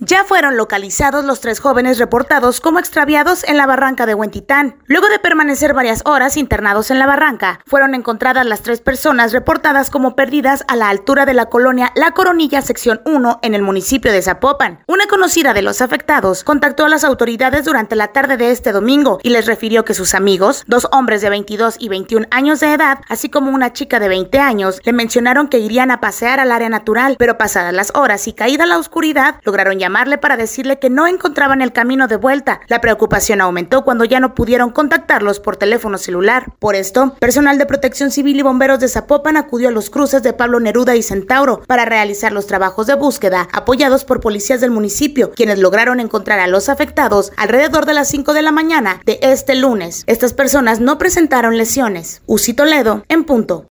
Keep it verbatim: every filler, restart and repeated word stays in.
Ya fueron localizados los tres jóvenes reportados como extraviados en la barranca de Huentitán. Luego de permanecer varias horas internados en la barranca, fueron encontradas las tres personas reportadas como perdidas a la altura de la colonia La Coronilla, sección uno, en el municipio de Zapopan. Una conocida de los afectados contactó a las autoridades durante la tarde de este domingo y les refirió que sus amigos, dos hombres de veintidós y veintiún años de edad, así como una chica de veinte años, le mencionaron que irían a pasear al área natural, pero pasadas las horas y caída la oscuridad, lograron llamarle para decirle que no encontraban el camino de vuelta. La preocupación aumentó cuando ya no pudieron contactarlos por teléfono celular. Por esto, personal de Protección Civil y bomberos de Zapopan acudió a los cruces de Pablo Neruda y Centauro para realizar los trabajos de búsqueda, apoyados por policías del municipio, quienes lograron encontrar a los afectados alrededor de las cinco de la mañana de este lunes. Estas personas no presentaron lesiones. Uzi Toledo, en punto.